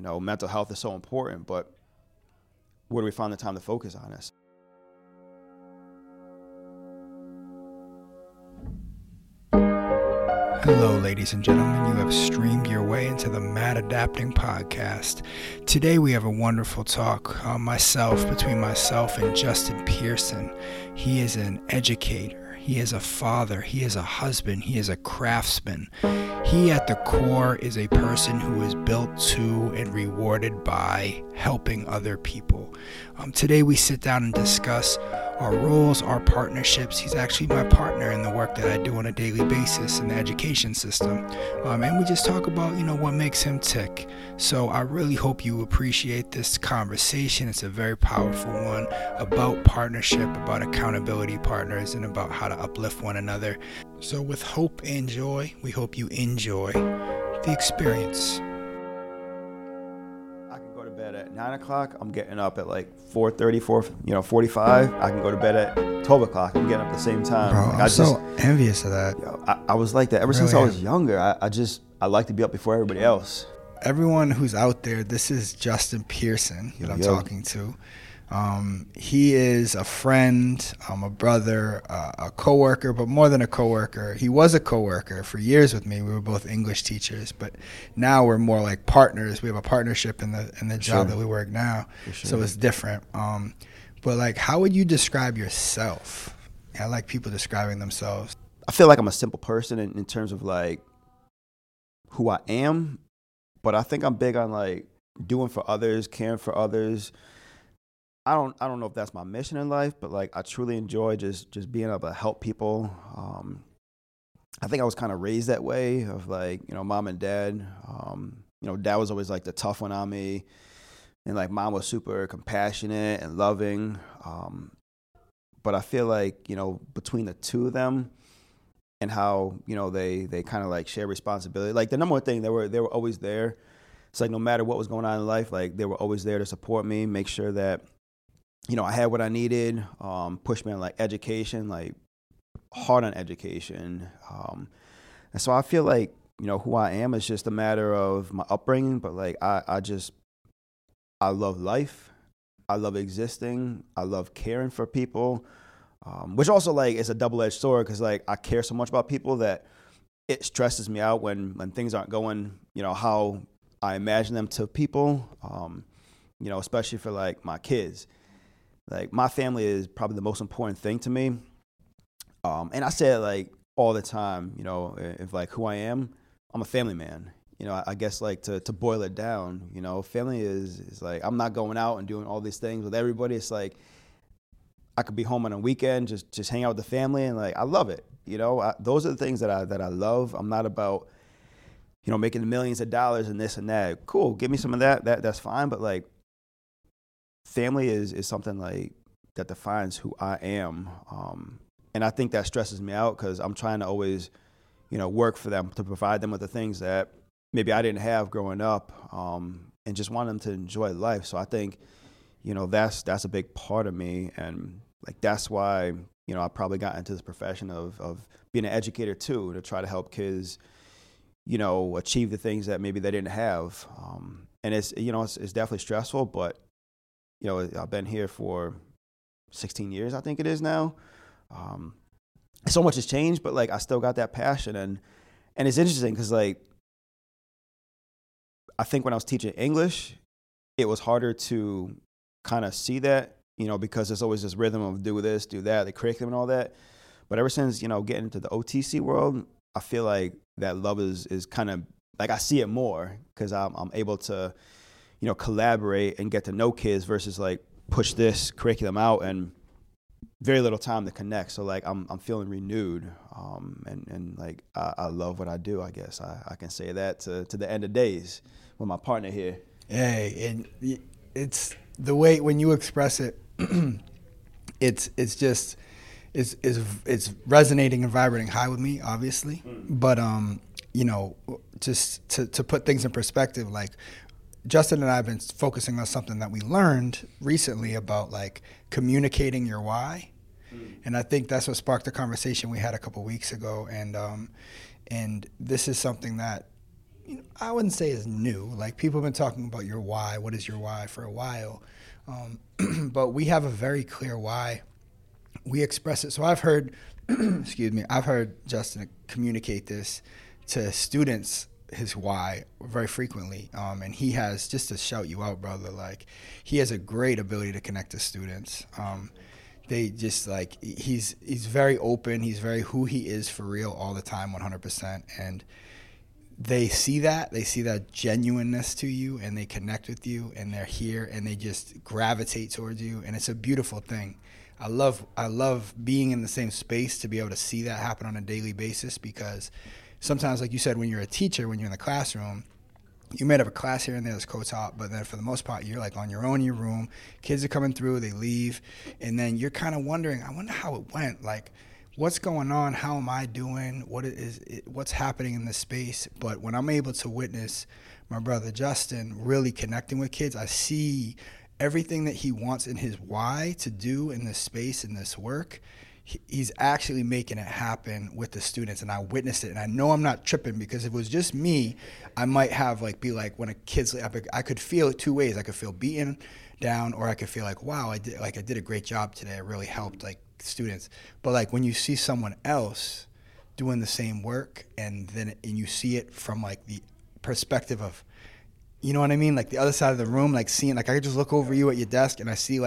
mental health is so important, but where do we find the time to focus on this? Hello, ladies and gentlemen. You have streamed your way into the Mad Adapting Podcast. Today we have a wonderful talk between myself and Justin Pearson. He is an educator. He is a father. He is a husband. He is a craftsman. He, at the core, is a person who is built to and rewarded by helping other people. Today we sit down and discuss our roles, our partnerships. He's actually my partner in the work that I do on a daily basis in the education system. And we just talk about, what makes him tick. So I really hope you appreciate this conversation. It's a very powerful one about partnership, about accountability partners, and about how to uplift one another. So with hope and joy, we hope you enjoy the experience. I can go to bed at 9 o'clock. I'm getting up at like 4:30, 45. I can go to bed at 12 o'clock. I'm getting up at the same time. Bro, I'm so envious of that. I was like that ever since I was younger. I like to be up before everybody else. Everyone who's out there, this is Justin Pearson that I'm talking to. He is a friend, a brother, a coworker, but more than a coworker. He was a coworker for years with me. We were both English teachers, but now we're more like partners. We have a partnership in the job that we work now, so it's different. But like, how would you describe yourself? I like people describing themselves. I feel like I'm a simple person in terms of like who I am, but I think I'm big on like doing for others, caring for others. I don't know if that's my mission in life, but like I truly enjoy just being able to help people. I think I was kind of raised that way of like, mom and dad. Dad was always like the tough one on me, and like mom was super compassionate and loving. But I feel like, between the two of them and how, they kind of like share responsibility. Like the number one thing, they were always there. It's like no matter what was going on in life, like they were always there to support me, make sure that I had what I needed, pushed me on like education, like hard on education. And so I feel like, who I am is just a matter of my upbringing, but like I love life. I love existing. I love caring for people, which also like is a double-edged sword because like I care so much about people that it stresses me out when things aren't going, how I imagine them to people, especially for like my kids. Like my family is probably the most important thing to me. And I say it like all the time, if like who I am, I'm a family man. I guess like to boil it down, family is like, I'm not going out and doing all these things with everybody. It's like, I could be home on a weekend, just hang out with the family. And like, I love it. Those are the things that I love. I'm not about, making the millions of dollars and this and that. Cool. Give me some of that's fine. But like, family is something like that defines who I am. And I think that stresses me out because I'm trying to always, work for them to provide them with the things that maybe I didn't have growing up, and just want them to enjoy life. So I think, that's a big part of me. And like, that's why, I probably got into this profession of being an educator too, to try to help kids, achieve the things that maybe they didn't have. And it's definitely stressful, but I've been here for 16 years, I think it is now. So much has changed, but like I still got that passion, and it's interesting because like I think when I was teaching English, it was harder to kind of see that, because there's always this rhythm of do this, do that, the curriculum and all that. But ever since getting into the OTC world, I feel like that love is kind of like I see it more because I'm able to collaborate and get to know kids versus like push this curriculum out and very little time to connect. So like I'm feeling renewed, and like I love what I do. I guess I can say that to the end of days with my partner here. Hey, and it's the way when you express it, it's resonating and vibrating high with me, obviously. But just to put things in perspective, like Justin and I have been focusing on something that we learned recently about like communicating your why. And I think that's what sparked the conversation we had a couple weeks ago. And this is something that I wouldn't say is new. Like, people have been talking about your why, what is your why, for a while. But we have a very clear why. We express it. So I've heard, excuse me, I've heard Justin communicate this to students, his why, very frequently. And he has, just to shout you out, brother, like, he has a great ability to connect to students. They just, like, he's very open. He's very who he is for real all the time, 100%. And they see that genuineness to you, and they connect with you, and they're here, and they just gravitate towards you. And it's a beautiful thing. I love being in the same space to be able to see that happen on a daily basis, because sometimes, like you said, when you're a teacher, when you're in the classroom, you might have a class here and there that's co-taught, but then for the most part, you're like on your own in your room. Kids are coming through, they leave, and then you're kind of wondering, I wonder how it went. Like, what's going on? How am I doing? What's happening in this space? But when I'm able to witness my brother Justin really connecting with kids, I see everything that he wants in his why to do in this space, in this work. He's actually making it happen with the students, and I witnessed it. And I know I'm not tripping, because if it was just me, I might have be like when a kid's, I could feel it two ways. I could feel beaten down, or I could feel like, wow, I did a great job today. I really helped students. But like when you see someone else doing the same work, and you see it from like the perspective of, you know what I mean? Like the other side of the room, like seeing, like I could just look over you at your desk and I see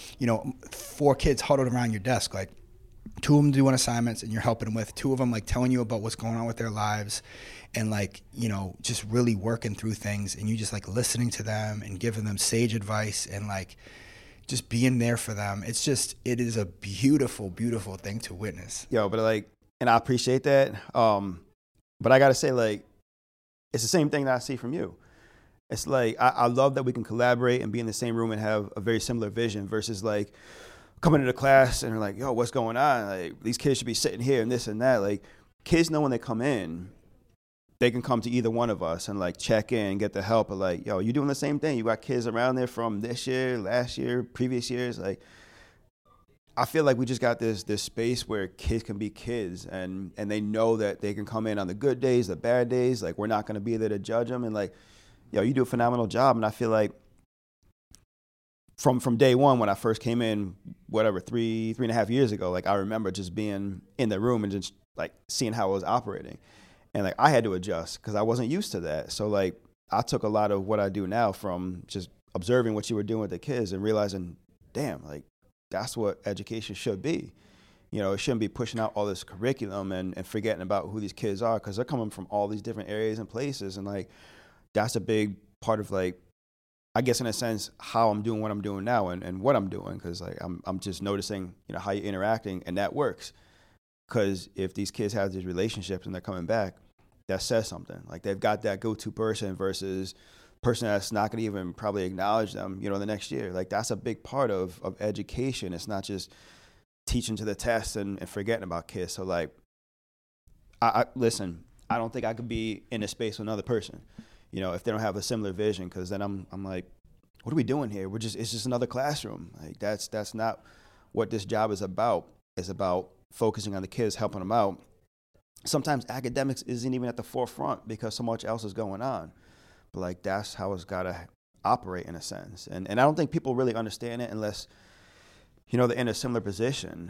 4 kids huddled around your desk, like 2 of them doing assignments and you're helping them with, 2 of them like telling you about what's going on with their lives, and just really working through things, and you just like listening to them and giving them sage advice and like just being there for them. It is a beautiful, beautiful thing to witness. Yo, but and I appreciate that. But I gotta say, it's the same thing that I see from you. It's like, I love that we can collaborate and be in the same room and have a very similar vision, versus like coming into class and they're like, yo, what's going on? Like, these kids should be sitting here and this and that. Like, kids know when they come in, they can come to either one of us and like check in, get the help. But like, yo, you doing the same thing. You got kids around there from this year, last year, previous years. Like, I feel like we just got this space where kids can be kids, and they know that they can come in on the good days, the bad days. Like, we're not going to be there to judge them. And like, yo, you do a phenomenal job. And I feel like from day one, when I first came in, whatever, 3.5 years ago, like I remember just being in the room and just like seeing how it was operating. And like I had to adjust because I wasn't used to that. So like I took a lot of what I do now from just observing what you were doing with the kids and realizing, damn, like that's what education should be. You know, it shouldn't be pushing out all this curriculum and forgetting about who these kids are, because they're coming from all these different areas and places. And like, that's a big part of like, I guess in a sense, how I'm doing what I'm doing now and what I'm doing. Cause like, I'm just noticing, how you're interacting, and that works. Cause if these kids have these relationships and they're coming back, that says something. Like they've got that go-to person versus person that's not going to even probably acknowledge them, the next year. Like that's a big part of education. It's not just teaching to the test and forgetting about kids. So like, I listen, I don't think I could be in a space with another person, if they don't have a similar vision, because then I'm like, what are we doing here? It's just another classroom. Like that's not what this job is about. It's about focusing on the kids, helping them out. Sometimes academics isn't even at the forefront because so much else is going on. But like that's how it's gotta operate in a sense. And I don't think people really understand it unless, they're in a similar position.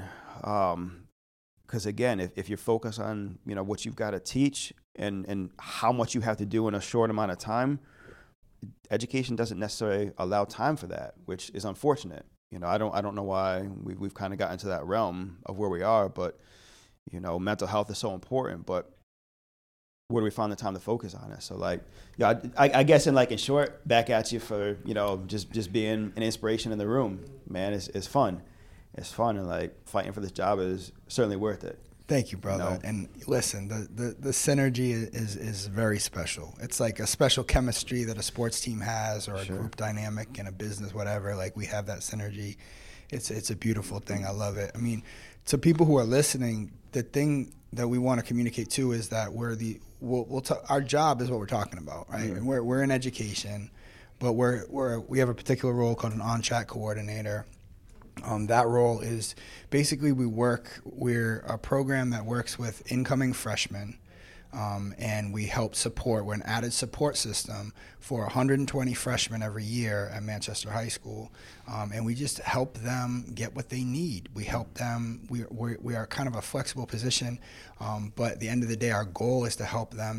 Because again, if you're focused on, what you've got to teach and how much you have to do in a short amount of time, education doesn't necessarily allow time for that, which is unfortunate. I don't know why we've kind of gotten to that realm of where we are, but mental health is so important, but where do we find the time to focus on it? So like, yeah, I guess in short, back at you for, just being an inspiration in the room, man, it's fun. It's fun, and like fighting for this job is certainly worth it. Thank you, brother. And listen, the synergy is very special. It's like a special chemistry that a sports team has, or a group dynamic in a business, whatever. Like we have that synergy. It's a beautiful thing. I love it. I mean, to people who are listening, the thing that we want to communicate too is that our job is what we're talking about, right? Mm-hmm. And we're in education, but we have a particular role called an on-track coordinator. That role is basically we're a program that works with incoming freshmen And we help support, we're an added support system for 120 freshmen every year at Manchester High School. And we just help them get what they need. We help them, we are kind of a flexible position, but at the end of the day, our goal is to help them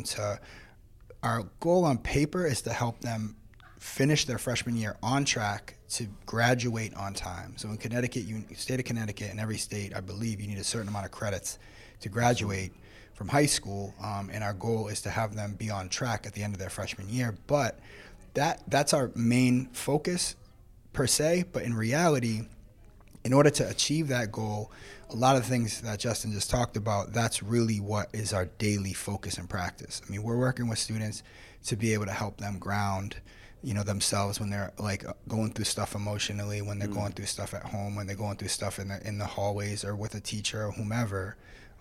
our goal on paper is to help them finish their freshman year on track to graduate on time. So in Connecticut, state of Connecticut, and every state, I believe, you need a certain amount of credits to graduate from high school, and our goal is to have them be on track at the end of their freshman year. But that's our main focus per se, but in reality, in order to achieve that goal, a lot of things that Justin just talked about, that's really what is our daily focus and practice. I mean, we're working with students to be able to help them ground, themselves when they're like going through stuff emotionally, when they're going through stuff at home, when they're going through stuff in the hallways or with a teacher or whomever.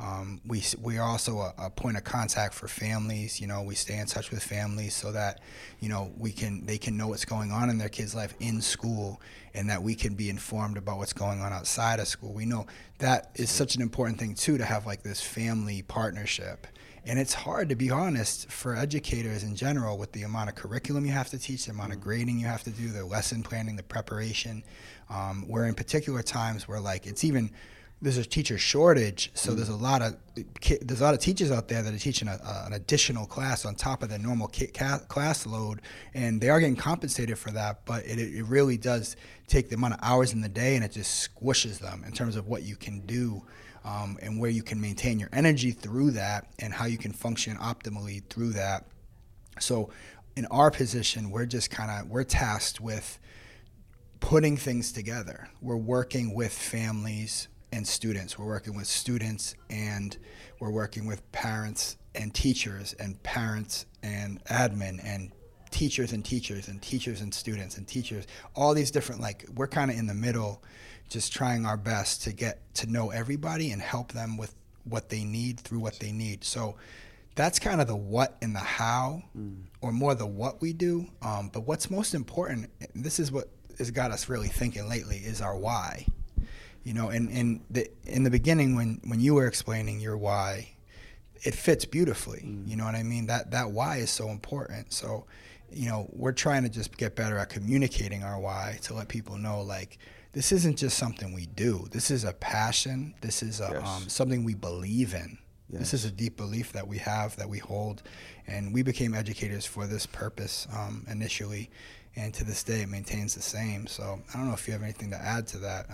We are also a point of contact for families. We stay in touch with families so that, they can know what's going on in their kids' life in school, and that we can be informed about what's going on outside of school. We know that is such an important thing too, to have like this family partnership. And it's hard, to be honest, for educators in general with the amount of curriculum you have to teach, the amount of grading you have to do, the lesson planning, the preparation. Where in particular times where there's a teacher shortage, so there's a lot of teachers out there that are teaching an additional class on top of their normal class load, and they are getting compensated for that, but it really does take the amount of hours in the day, and it just squishes them in terms of what you can do, and where you can maintain your energy through that, and how you can function optimally through that. So in our position, we're tasked with putting things together. We're working with families and students. We're working with students, and we're working with parents and teachers, and parents and admin, and teachers and teachers, and teachers and students, and teachers, all these different, we're kind of in the middle, just trying our best to get to know everybody and help them with what they need through what they need. So that's kind of the what and the how, or more the what we do. But what's most important, and this is what has got us really thinking lately, is our why. And in the beginning, when you were explaining your why, it fits beautifully. You know what I mean? That why is so important. So, we're trying to just get better at communicating our why to let people know, this isn't just something we do. This is a passion. This is something we believe in. Yes. This is a deep belief that we have, that we hold. And we became educators for this purpose initially. And to this day, it maintains the same. So I don't know if you have anything to add to that.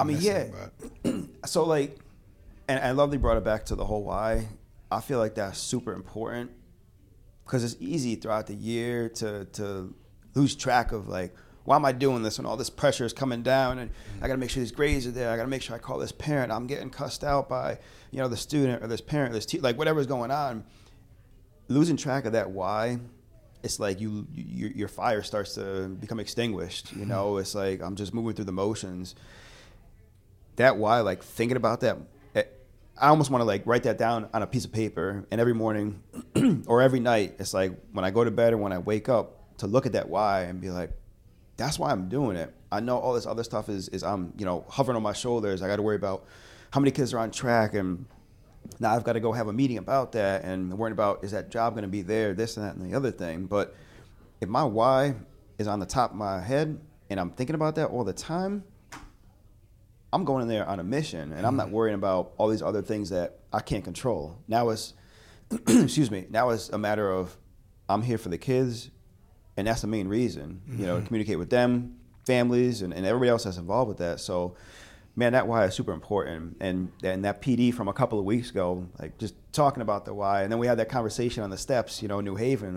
So and I love that you brought it back to the whole why. I feel like that's super important, because it's easy throughout the year to lose track of why am I doing this when all this pressure is coming down, and I got to make sure these grades are there. I got to make sure I call this parent. I'm getting cussed out by the student or this parent, this whatever's going on. Losing track of that why, it's like your fire starts to become extinguished. It's like I'm just moving through the motions. That why, thinking about that, I almost want to write that down on a piece of paper, and every morning or every night, it's like when I go to bed or when I wake up, to look at that why and be like, that's why I'm doing it. I know all this other stuff is I'm hovering on my shoulders. I got to worry about how many kids are on track, and now I've got to go have a meeting about that, and worrying about, is that job going to be there, this and that and the other thing. But if my why is on the top of my head and I'm thinking about that all the time, I'm going in there on a mission, and I'm not worrying about all these other things that I can't control. Now it's, now it's a matter of, I'm here for the kids, and that's the main reason, to communicate with them, families, and everybody else that's involved with that. So, man, that why is super important. And that PD from a couple of weeks ago, just talking about the why, and then we had that conversation on the steps, in New Haven,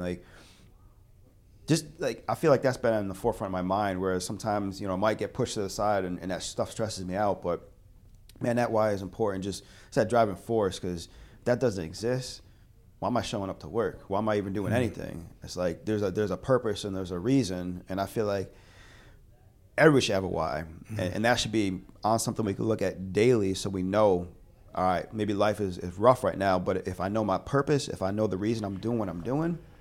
I feel like that's been in the forefront of my mind, whereas sometimes, it might get pushed to the side, and that stuff stresses me out. But, man, that why is important. Just, it's that driving force, because if that doesn't exist, why am I showing up to work? Why am I even doing anything? It's like there's a purpose and there's a reason, and I feel like everybody should have a why, and that should be on something we can look at daily, so we know, all right, maybe life is rough right now, but if I know my purpose, if I know the reason I'm doing what I'm doing,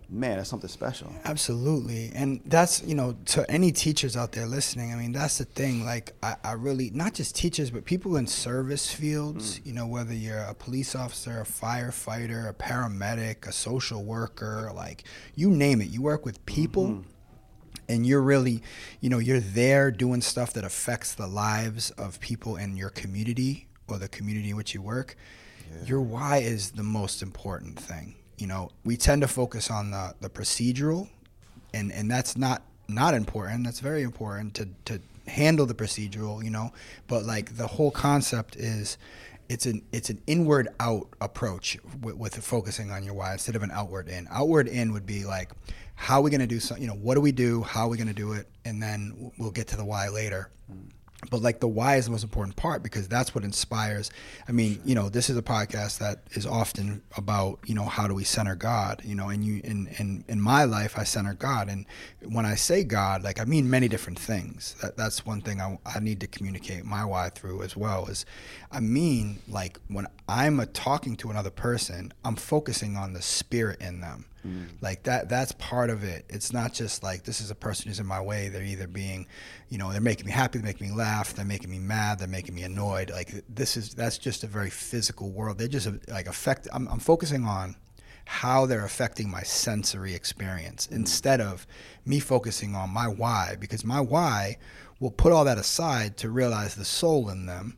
man, that's something special. Absolutely. And that's, to any teachers out there listening, I mean, that's the thing. Like, I really, not just teachers, but people in service fields, whether you're a police officer, a firefighter, a paramedic, a social worker, like, you name it. You work with people, and you're really, you're there doing stuff that affects the lives of people in your community or the community in which you work. Yeah. Your why is the most important thing. We tend to focus on the procedural, and that's not important. That's very important to handle the procedural, but like the whole concept is it's an inward out approach with focusing on your why instead of an outward in. Outward in would be like, how are we going to do something? What do we do? How are we going to do it? And then we'll get to the why later. But like the why is the most important part because that's what inspires. I mean, this is a podcast that is often about, how do we center God, and in my life, I center God. And when I say God, like I mean many different things. That's one thing I need to communicate my why through as well is I mean, like when I'm talking to another person, I'm focusing on the spirit in them. Like that's part of it. It's not just like this is a person who's in my way. They're either being, they're making me happy, they're making me laugh, they're making me mad, they're making me annoyed. Like that's just a very physical world. They're just like I'm focusing on how they're affecting my sensory experience instead of me focusing on my why, because my why will put all that aside to realize the soul in them.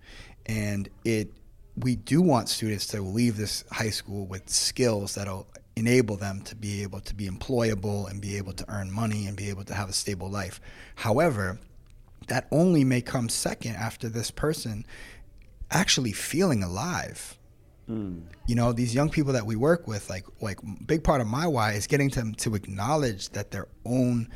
And we do want students to leave this high school with skills that'll enable them to be able to be employable and be able to earn money and be able to have a stable life. However, that only may come second after this person actually feeling alive. These young people that we work with, like big part of my why is getting them to acknowledge that their own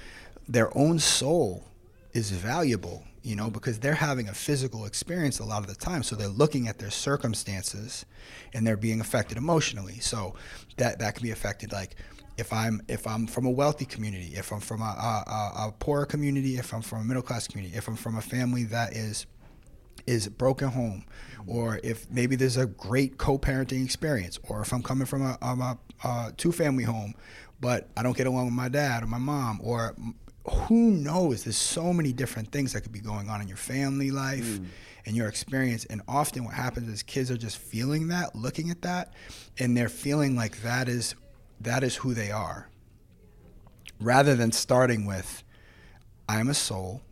soul is valuable, because they're having a physical experience a lot of the time. So they're looking at their circumstances and they're being affected emotionally. So that can be affected. Like if I'm from a wealthy community, if I'm from a poorer community, if I'm from a middle class community, if I'm from a family that is broken home, or if maybe there's a great co-parenting experience, or if I'm coming from a two-family home, but I don't get along with my dad or my mom, or who knows, there's so many different things that could be going on in your family life and your experience. And often what happens is kids are just feeling that, looking at that, and they're feeling like that is who they are, rather than starting with, I am a soul.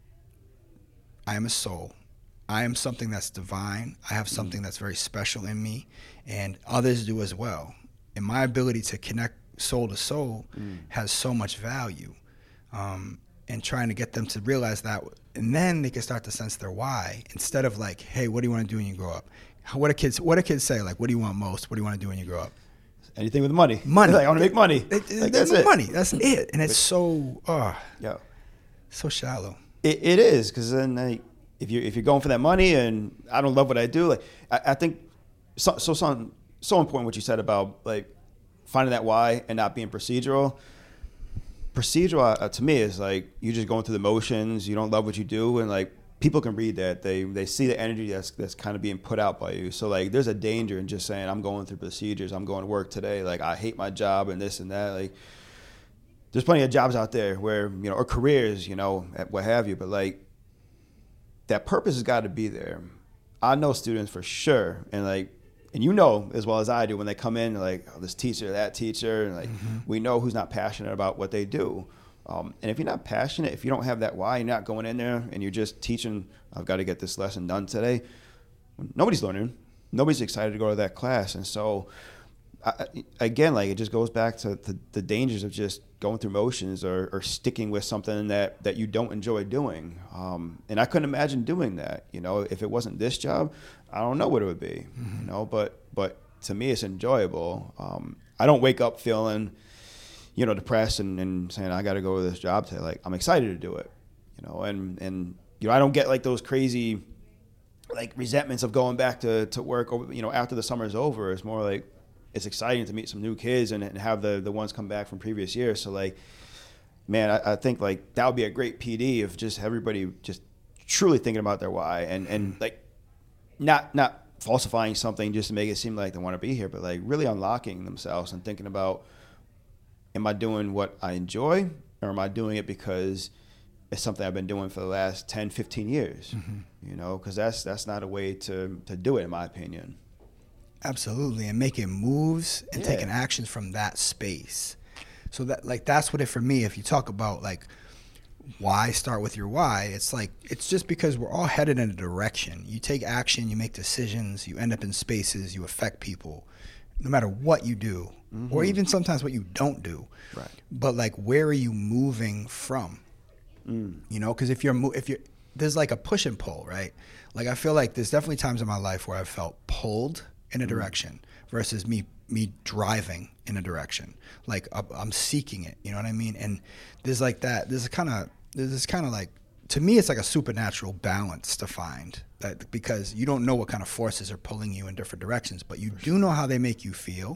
I am something that's divine. I have something that's very special in me, and others do as well. And my ability to connect soul to soul has so much value. And trying to get them to realize that, and then they can start to sense their why, instead of like, hey, what do you want to do when you grow up? What do kids say? Like, what do you want most? What do you want to do when you grow up? Anything with money. Like, I want to make money. That's it. Money. That's it. And it's so shallow. It is, because then if you're going for that money, and I don't love what I do, like I think so important what you said about like finding that why and not being procedural. Procedural to me is like you're just going through the motions. You don't love what you do, and like people can read that. They see the energy that's kind of being put out by you. So like there's a danger in just saying I'm going through procedures. I'm going to work today. Like I hate my job and this and that. Like there's plenty of jobs out there where or careers, what have you. But like that purpose has got to be there. I know students for sure, and as well as I do, when they come in, like this teacher, that teacher, and like we know who's not passionate about what they do. And if you're not passionate, if you don't have that why, you're not going in there and you're just teaching, I've got to get this lesson done today. Nobody's learning. Nobody's excited to go to that class. And so, again, like it just goes back to the dangers of just going through motions or sticking with something that you don't enjoy doing. And I couldn't imagine doing that. If it wasn't this job, I don't know what it would be. But to me, it's enjoyable. I don't wake up feeling, depressed and saying I got to go to this job today. Like I'm excited to do it. And I don't get like those crazy like resentments of going back to work after the summer is over. It's more like it's exciting to meet some new kids and have the ones come back from previous years. So like, man, I think like that would be a great PD if just everybody just truly thinking about their why and like not falsifying something just to make it seem like they want to be here, but like really unlocking themselves and thinking about am I doing what I enjoy, or am I doing it because it's something I've been doing for the last 10, 15 years? You know, because that's not a way to do it, in my opinion. Absolutely, and making moves and taking actions from that space. So that, like, that's what it for me. If you talk about like why, start with your why. It's like, it's just because we're all headed in a direction. You take action, you make decisions, you end up in spaces, you affect people, no matter what you do, or even sometimes what you don't do. Right. But like, where are you moving from? You know, because if you're there's like a push and pull, right? Like, I feel like there's definitely times in my life where I've felt pulled in a direction versus me driving in a direction. Like, I'm seeking it, you know what I mean? And there's like that, there's this kind of like, to me, it's like a supernatural balance to find, that because you don't know what kind of forces are pulling you in different directions, but you do know how they make you feel,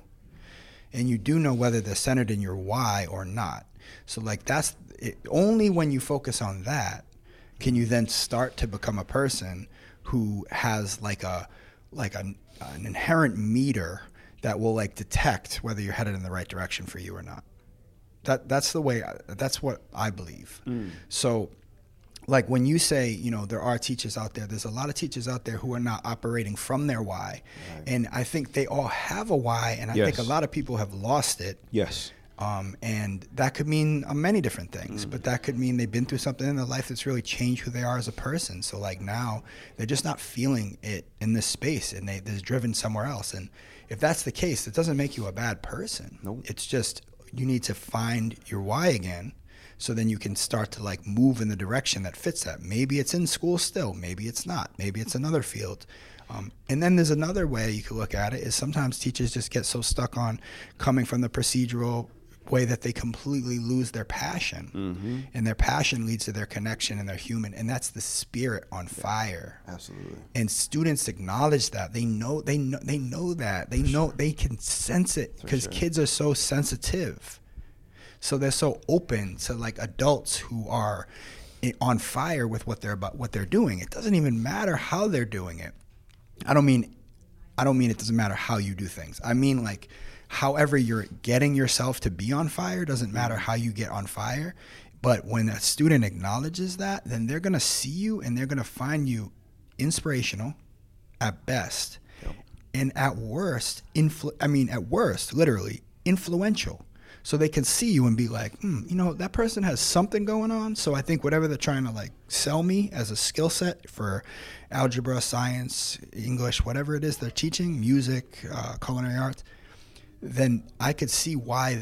and you do know whether they're centered in your why or not. So like, that's it. Only when you focus on that can you then start to become a person who has like an inherent meter that will like detect whether you're headed in the right direction for you or not. That's the way. That's what I believe. So, like, when you say, you know, there are teachers out there, there's a lot of teachers out there who are not operating from their why. Right. And I think they all have a why, and I think a lot of people have lost it. Yes. And that could mean many different things, but that could mean they've been through something in their life that's really changed who they are as a person. So like, now they're just not feeling it in this space, and they're driven somewhere else. And if that's the case, it doesn't make you a bad person. Nope. It's just, you need to find your why again, so then you can start to like move in the direction that fits that. Maybe it's in school still, maybe it's not, maybe it's another field. And then there's another way you could look at it, is sometimes teachers just get so stuck on coming from the procedural way that they completely lose their passion. And their passion leads to their connection and their human, and that's the spirit on fire. Absolutely. And students acknowledge that. They know that. They know, they can sense it, because kids are so sensitive. So they're so open to like adults who are on fire with what they're doing. It doesn't even matter how they're doing it. I don't mean it doesn't matter how you do things. I mean, like, however you're getting yourself to be on fire, doesn't matter how you get on fire. But when a student acknowledges that, then they're going to see you, and they're going to find you inspirational at best. And at worst, literally influential. So they can see you and be like, you know, that person has something going on. So I think whatever they're trying to like sell me as a skill set for algebra, science, English, whatever it is they're teaching, music, culinary arts, then I could see why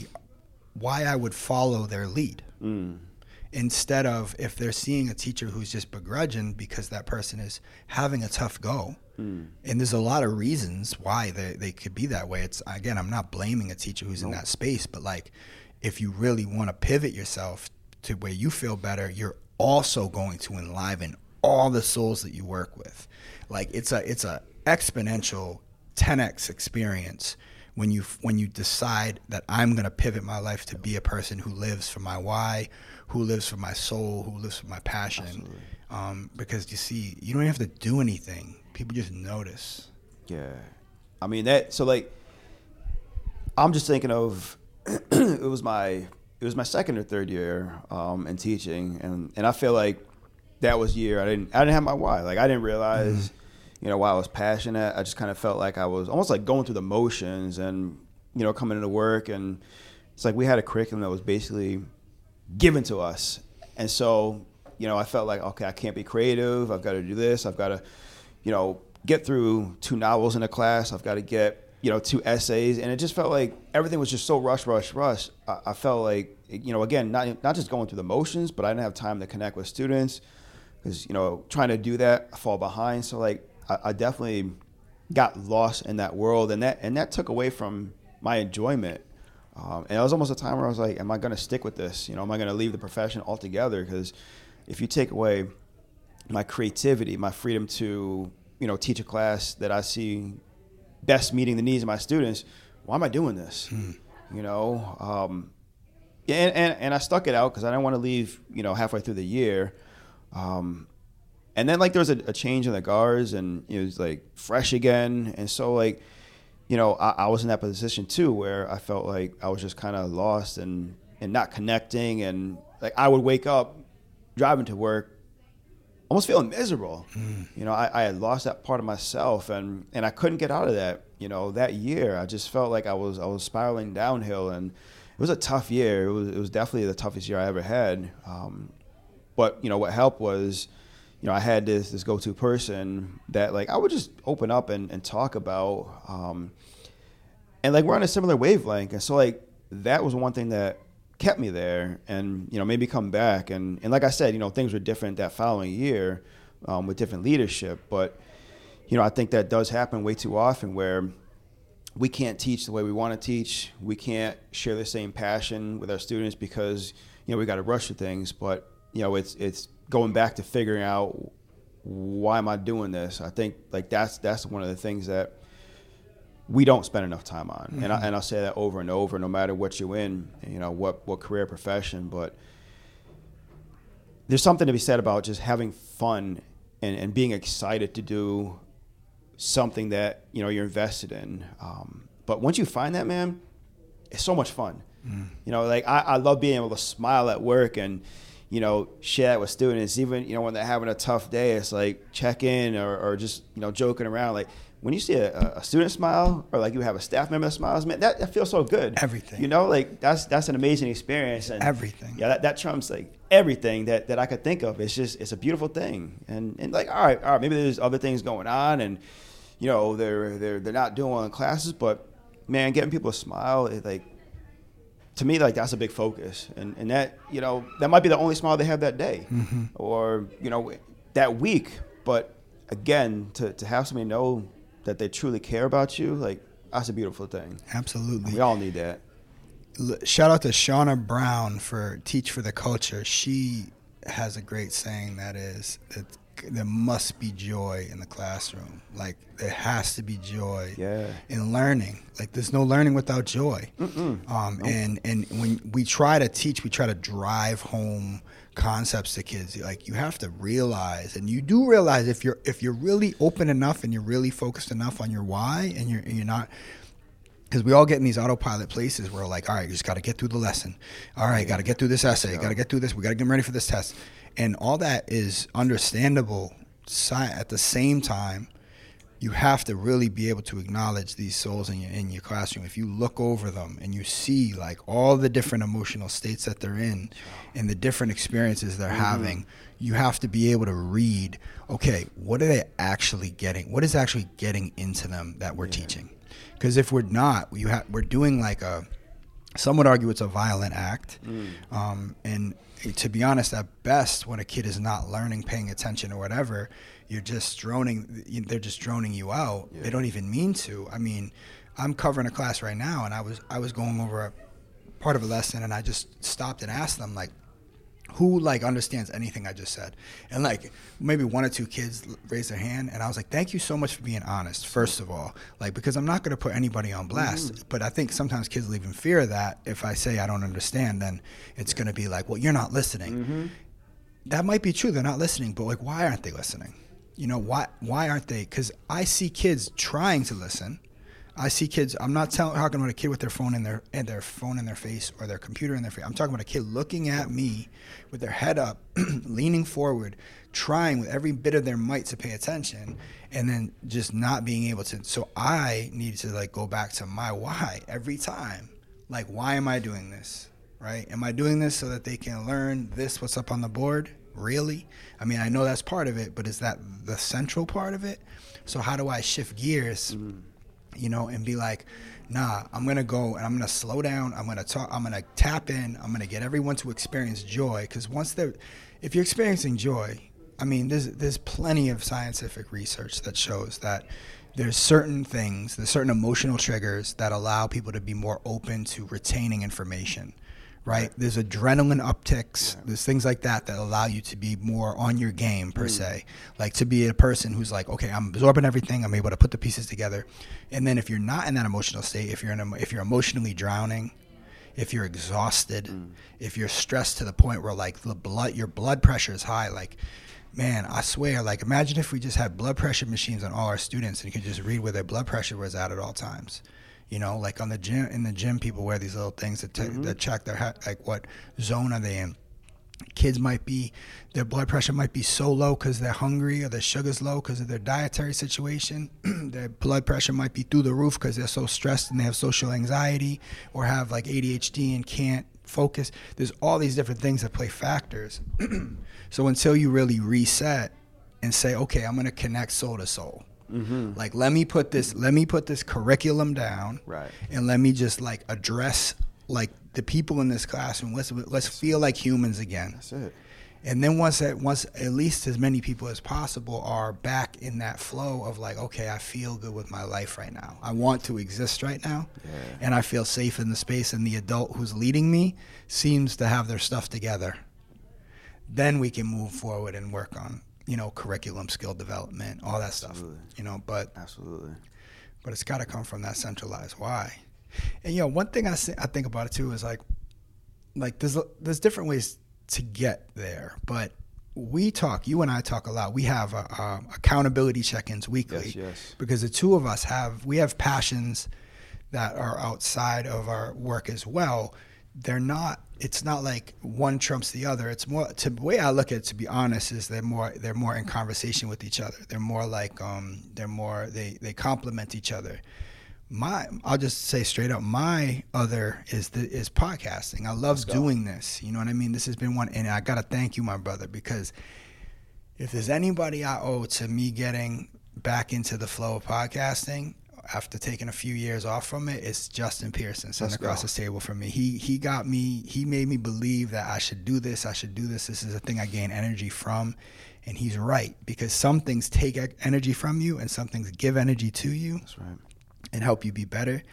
I would follow their lead. Instead of, if they're seeing a teacher who's just begrudging because that person is having a tough go. And there's a lot of reasons why they could be that way. It's, again, I'm not blaming a teacher who's in that space, but like, if you really want to pivot yourself to where you feel better, you're also going to enliven all the souls that you work with. Like, it's a exponential 10x experience when you decide that I'm going to pivot my life to be a person who lives for my why, who lives for my soul, who lives for my passion. Because you see, you don't have to do anything. People just notice. Yeah. I mean, so like, I'm just thinking of, it was my second or third year in teaching, and I feel like that was year I didn't have my why. Like, I didn't realize, you know, why I was passionate. I just kind of felt like I was almost like going through the motions, and, you know, coming into work, and it's like we had a curriculum that was basically given to us. And so, you know, I felt like, okay, I can't be creative. I've got to do this. I've got to, you know, get through 2 novels in a class. I've got to get, you know, 2 essays. And it just felt like everything was just so rush. I felt like, you know, again, not just going through the motions, but I didn't have time to connect with students, because, you know, trying to do that, I fall behind. So like, I definitely got lost in that world, and that took away from my enjoyment. And it was almost a time where I was like, am I going to stick with this? You know, am I going to leave the profession altogether? Because if you take away my creativity, my freedom to, you know, teach a class that I see best meeting the needs of my students, why am I doing this? You know, and I stuck it out because I didn't want to leave, you know, halfway through the year. And then like there was a change in the guards, and it was like fresh again. And so like, I was in that position too, where I felt like I was just kind of lost and not connecting. And like I would wake up driving to work almost feeling miserable. I had lost that part of myself, and I couldn't get out of that. That year I just felt like I was spiraling downhill, and it was a tough year. It was definitely the toughest year I ever had. But what helped was, I had this go-to person that like I would just open up and talk about, and like we're on a similar wavelength, and so like that was one thing that kept me there, and made me come back. And like I said, things were different that following year with different leadership, but I think that does happen way too often, where we can't teach the way we want to teach. We can't share the same passion with our students because we got to rush through things. But it's going back to figuring out, why am I doing this? I think like that's one of the things that we don't spend enough time on. And I'll say that over and over, no matter what you're in, what career, profession. But there's something to be said about just having fun and being excited to do something that you're invested in. But once you find that, man, it's so much fun. Like I love being able to smile at work and share that with students, even when they're having a tough day. It's like check in or just joking around. Like when you see a student smile, or like you have a staff member that smiles, man, that feels so good. Everything. Like that's an amazing experience. And everything. Yeah, that trumps like everything that I could think of. It's a beautiful thing. And like all right, maybe there's other things going on, and they're not doing well in classes, but man, getting people to smile, to me, like that's a big focus, and that that might be the only smile they have that day, or that week. But again, to have somebody know that they truly care about you, like that's a beautiful thing. Absolutely, we all need that. Shout out to Shauna Brown for Teach for the Culture. She has a great saying that is that there must be joy in the classroom. Like there has to be joy in learning. Like there's no learning without joy. And when we try to teach, we try to drive home concepts to kids. Like you have to realize, and you do realize if you're really open enough and you're really focused enough on your why, and you're not. Because we all get in these autopilot places where we're like, all right, you just got to get through the lesson. All right, got to get through this essay. Got to get through this. We got to get ready for this test. And all that is understandable. At the same time, you have to really be able to acknowledge these souls in your classroom. If you look over them and you see like all the different emotional states that they're in and the different experiences they're having, you have to be able to read, okay, what are they actually getting? What is actually getting into them that we're teaching? Because if we're not, we're doing like some would argue it's a violent act. And to be honest, at best, when a kid is not learning, paying attention or whatever, they're just droning you out. They don't even mean to. I mean, I'm covering a class right now, and I was going over a part of a lesson, and I just stopped and asked them, like, who like understands anything I just said? And like maybe one or two kids raised their hand, and I was like, thank you so much for being honest, first of all, like, because I'm not going to put anybody on blast, but I think sometimes kids live in fear of that. If I say I don't understand, then it's going to be like, well, you're not listening. That might be true, they're not listening, but like, why aren't they listening? Why aren't they? Because I see kids trying to listen. I see kids. I'm not talking about a kid with their phone in their phone in their face or their computer in their face. I'm talking about a kid looking at me with their head up, leaning forward, trying with every bit of their might to pay attention, and then just not being able to. So I need to like go back to my why every time. Like, why am I doing this? Right? Am I doing this so that they can learn this? What's up on the board? Really? I mean, I know that's part of it, but is that the central part of it? So how do I shift gears? And be like, nah, I'm going to go and I'm going to slow down. I'm going to talk. I'm going to tap in. I'm going to get everyone to experience joy. Because if you're experiencing joy, I mean, there's plenty of scientific research that shows that there's certain emotional triggers that allow people to be more open to retaining information. Right? There's adrenaline upticks. There's things like that allow you to be more on your game, per se. Like to be a person who's like, okay, I'm absorbing everything. I'm able to put the pieces together. And then if you're not in that emotional state, if you're emotionally drowning, if you're exhausted, if you're stressed to the point where like your blood pressure is high, like man, I swear, like, imagine if we just had blood pressure machines on all our students and you could just read where their blood pressure was at all times. You know, like in the gym, people wear these little things that check their like what zone are they in. Kids might be, their blood pressure might be so low because they're hungry, or their sugar's low because of their dietary situation. Their blood pressure might be through the roof because they're so stressed and they have social anxiety, or have like ADHD and can't focus. There's all these different things that play factors. So until you really reset and say, okay, I'm going to connect soul to soul. Mm-hmm. Like, let me put this curriculum down, right, and let me just like address like the people in this classroom. Let's feel like humans again. That's it. And then once at least as many people as possible are back in that flow of like, okay, I feel good with my life right now. I want to exist right now, and I feel safe in the space. And the adult who's leading me seems to have their stuff together. Then we can move forward and work on, you know, curriculum, skill development, all that stuff. You know, but it's got to come from that centralized why. And, you know, one thing I think about it too is like there's different ways to get there, but you and I talk a lot. We have accountability check-ins weekly, because the two of us have passions that are outside of our work as well. It's not like one trumps the other. It's more, the way I look at it, to be honest, is they're more in conversation with each other. They're more like they complement each other. I'll just say straight up, my other is podcasting. I love doing this. You know what I mean? This has been one, and I got to thank you, my brother, because if there's anybody I owe to me getting back into the flow of podcasting after taking a few years off from it, it's Justin Pearson sitting across the table from me. He made me believe that I should do this. This is a thing I gain energy from. And he's right, because some things take energy from you and some things give energy to you. That's right. And help you be better.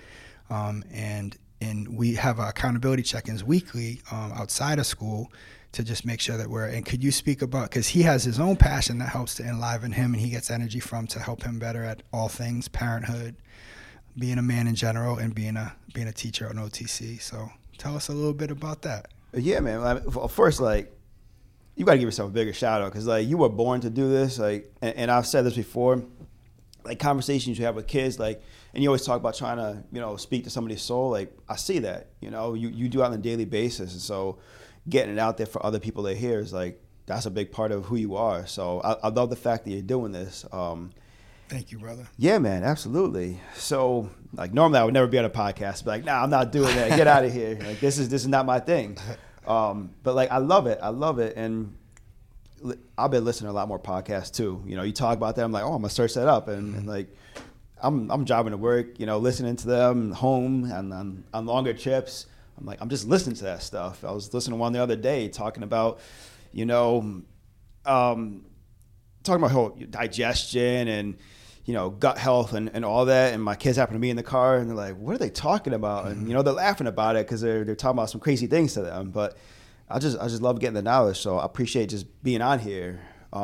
And we have accountability check-ins weekly outside of school to just make sure that and could you speak about, because he has his own passion that helps to enliven him and he gets energy from to help him better at all things, parenthood, being a man in general, and being a teacher on OTC. So tell us a little bit about that. Yeah, man. First, like, you got to give yourself a bigger shout out, because like you were born to do this. Like, and I've said this before, like conversations you have with kids, like, and you always talk about trying to, you know, speak to somebody's soul. Like, I see that, you know, you do it on a daily basis. And so getting it out there for other people to hear is like, that's a big part of who you are. So I love the fact that you're doing this. Thank you, brother. Yeah, man, absolutely. So like normally I would never be on a podcast, be like, nah, I'm not doing that. Get out of here. Like, this is not my thing. But like, I love it. And I've been listening to a lot more podcasts too. You know, you talk about that, I'm like, oh, I'm gonna search that up. And like, I'm driving to work, you know, listening to them home and on longer trips. I'm like, I'm just listening to that stuff. I was listening to one the other day talking about, you know, talking about whole digestion and, you know, gut health and all that. And my kids happen to be in the car and they're like, what are they talking about? And, you know, they're laughing about it because they're talking about some crazy things to them. But I just love getting the knowledge. So I appreciate just being on here.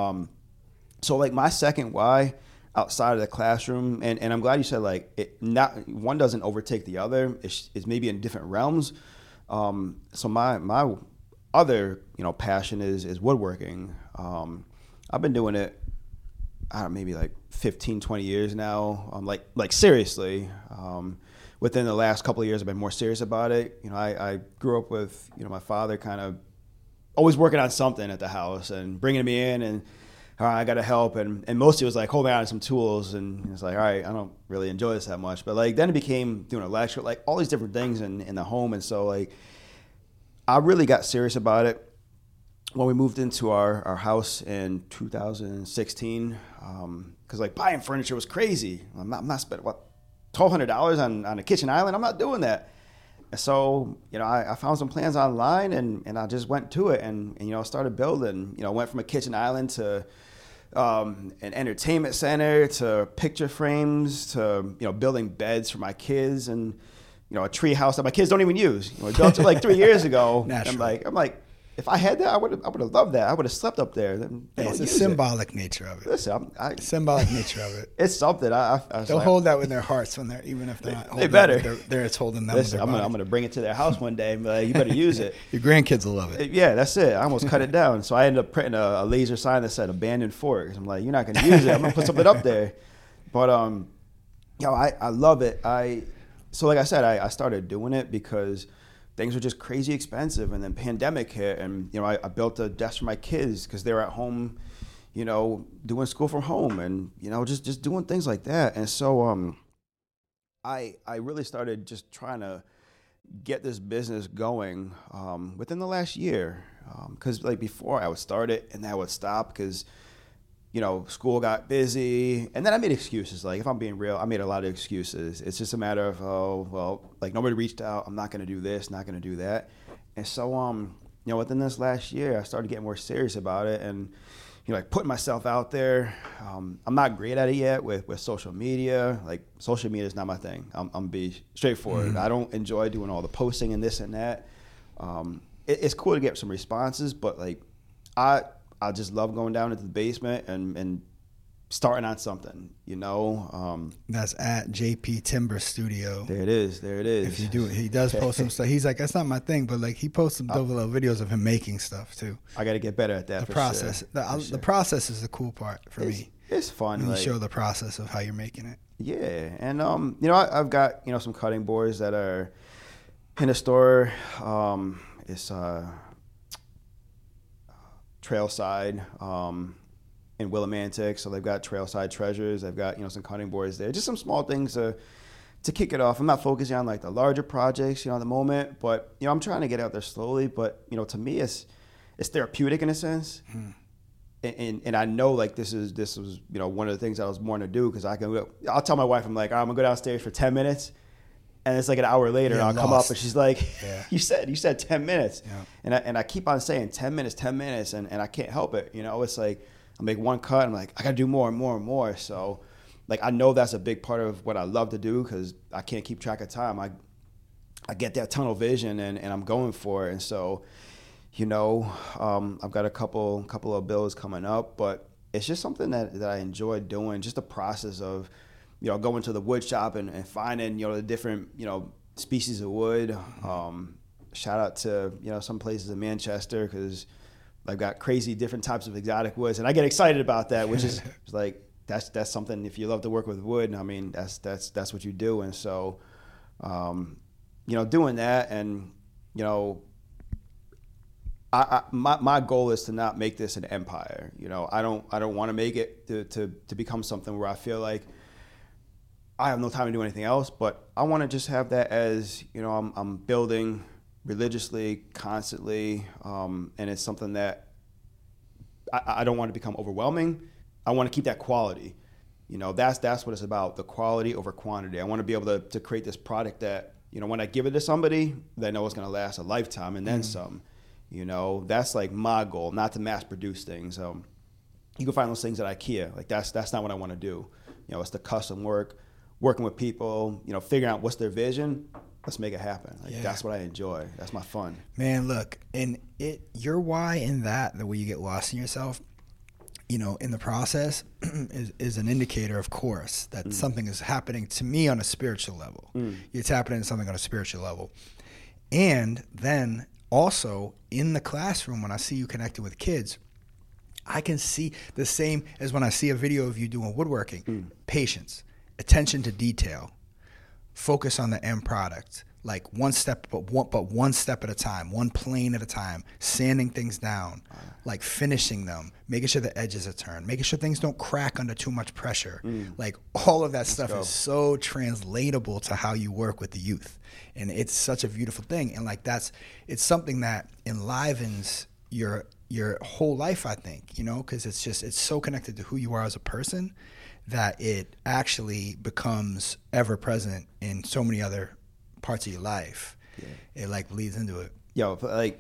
So like my second why outside of the classroom, and I'm glad you said like not one doesn't overtake the other. It's maybe in different realms. So my other, you know, passion is woodworking. I've been doing it, I don't know, maybe like 15, 20 years now. Like seriously. Within the last couple of years, I've been more serious about it. You know, I grew up with, you know, my father kind of always working on something at the house and bringing me in and, all right, I got to help. And mostly it was like holding on to some tools. And it's like, all right, I don't really enjoy this that much. But like then it became doing a lecture, like all these different things in the home. And so like I really got serious about it when we moved into our house in 2016. Because like buying furniture was crazy. I'm not spending, $1,200 on a kitchen island? I'm not doing that. And so, you know, I found some plans online and I just went to it and you know, started building. You know, went from a kitchen island to an entertainment center to picture frames to, you know, building beds for my kids and, you know, a tree house that my kids don't even use. You know, we built it like 3 years ago. I'm like, if I had that, I would have loved that. I would have slept up there. It's a symbolic nature of it. Listen, symbolic nature of it. It's something. They'll hold that in their hearts when they're, even if they're not. They better. It's holding them. Listen, I'm gonna bring it to their house one day and be like, you better use it. Your grandkids will love it. Yeah, that's it. I almost cut it down. So I ended up printing a laser sign that said abandoned forks. I'm like, you're not gonna use it. I'm gonna put something up there. But I love it. So like I said, I started doing it because things were just crazy expensive, and then pandemic hit, and I built a desk for my kids because they were at home, doing school from home, and just doing things like that. And so I really started just trying to get this business going within the last year, because like before I would start it and then I would stop because school got busy, and then I made excuses. Like, if I'm being real, I made a lot of excuses. It's just a matter of, like, nobody reached out. I'm not going to do this, not going to do that. And so, within this last year, I started getting more serious about it and, like, putting myself out there. I'm not great at it yet with social media. Like, social media is not my thing. I'm be straightforward. Mm-hmm. I don't enjoy doing all the posting and this and that. It's cool to get some responses, but, like, I just love going down into the basement and starting on something, That's at JP Timber Studio. There it is. If you do it, he does post some stuff. He's like, that's not my thing, but like he posts some dope little videos of him making stuff too. I got to get better at that. The process, sure. The process is the cool part for me. It's fun. When you show the process of how you're making it. Yeah, and I've got some cutting boards that are in the store. It's Trailside in Willimantic, so they've got Trailside Treasures. They've got some cutting boards there, just some small things to kick it off. I'm not focusing on like the larger projects at the moment, but I'm trying to get out there slowly. But to me, it's therapeutic in a sense, and I know like this was one of the things I was born to do, because I'll tell my wife, I'm like, I'm gonna go downstairs for 10 minutes. And it's like an hour later, and I'll come up, and she's like, you said 10 minutes. Yeah. And I keep on saying 10 minutes, and I can't help it. It's like I make one cut, I'm like, I got to do more and more and more. So, like, I know that's a big part of what I love to do, because I can't keep track of time. I get that tunnel vision, and I'm going for it. And so, I've got a couple of bills coming up, but it's just something that I enjoy doing, just the process of going to the wood shop and finding, the different, species of wood. Shout out to, some places in Manchester, because I've got crazy different types of exotic woods. And I get excited about that, which is like, that's something, if you love to work with wood, I mean, that's what you do. And so, doing that, and, my goal is to not make this an empire. I don't want to make it to become something where I feel like I have no time to do anything else, but I want to just have that as, I'm building religiously, constantly, and it's something that I don't want to become overwhelming. I want to keep that quality. That's what it's about, the quality over quantity. I want to be able to create this product that, when I give it to somebody, they know it's going to last a lifetime and then some. That's like my goal, not to mass produce things. You can find those things at IKEA. Like that's not what I want to do. It's the custom work. Working with people, figuring out what's their vision, let's make it happen. That's what I enjoy. That's my fun. Man, look, and your why in that, the way you get lost in yourself, in the process is an indicator, of course, that something is happening to me on a spiritual level. It's happening to something on a spiritual level. And then also in the classroom, when I see you connecting with kids, I can see the same as when I see a video of you doing woodworking, patience. Attention to detail, focus on the end product, like one step, but one step at a time, one plane at a time, sanding things down, like finishing them, making sure the edges are turned, making sure things don't crack under too much pressure. Like all of that stuff is so translatable to how you work with the youth. And it's such a beautiful thing. And like it's something that enlivens your whole life, I think, because it's so connected to who you are as a person, that it actually becomes ever present in so many other parts of your life. Yeah. It like bleeds into it. Like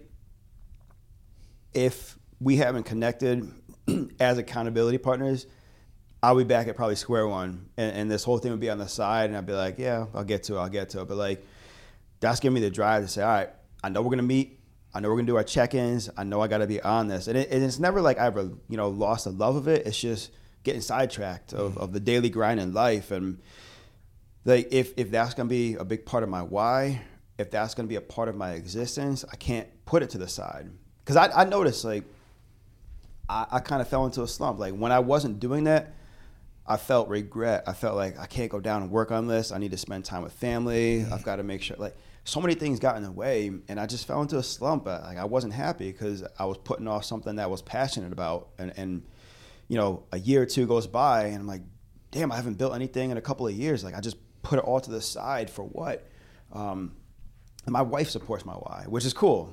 if we haven't connected as accountability partners, I'll be back at probably square one, and this whole thing would be on the side, and I'd be like, yeah, I'll get to it. But like, that's giving me the drive to say, all right, I know we're gonna meet. I know we're gonna do our check-ins. I know I got to be on this, and it's never like I ever lost the love of it. It's just getting sidetracked of the daily grind in life, and like if that's gonna be a big part of my why, if that's gonna be a part of my existence, I can't put it to the side because I noticed like I kind of fell into a slump. Like when I wasn't doing that, I felt regret. I felt like I can't go down and work on this. I need to spend time with family. I've got to make sure like. So many things got in the way, and I just fell into a slump. Like I wasn't happy because I was putting off something that I was passionate about, and a year or two goes by, and I'm like, damn, I haven't built anything in a couple of years. Like I just put it all to the side for what? And my wife supports my why, which is cool.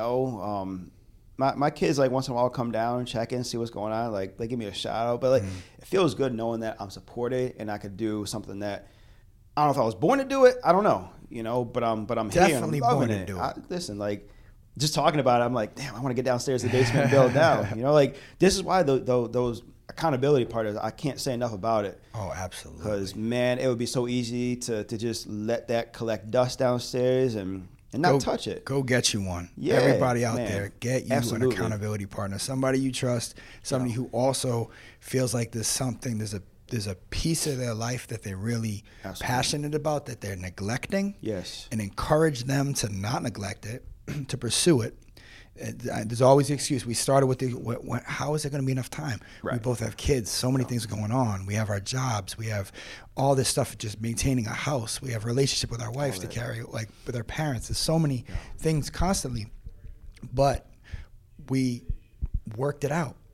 My kids like once in a while come down and check in, see what's going on. Like they give me a shout out, but like it feels good knowing that I'm supported and I could do something that I don't know if I was born to do it. I don't know. But I'm definitely here. I'm born to it. do it. Listen, like just talking about it, I'm like, damn, I want to get downstairs to the basement and build down. Like this is why those accountability partners, I can't say enough about it. Oh, absolutely. Because man, it would be so easy to just let that collect dust downstairs and not touch it. Go get you one. Yeah, everybody out man, there, get you absolutely. an accountability partner. Somebody you trust. Somebody who also feels like there's a piece of their life that they're really passionate about that they're neglecting. Yes. And encourage them to not neglect it, to pursue it. There's always the excuse. We started with how is there going to be enough time? Right. We both have kids. So many things going on. We have our jobs. We have all this stuff, just maintaining a house. We have a relationship with our wives to carry, like with our parents. There's so many things constantly. But we worked it out.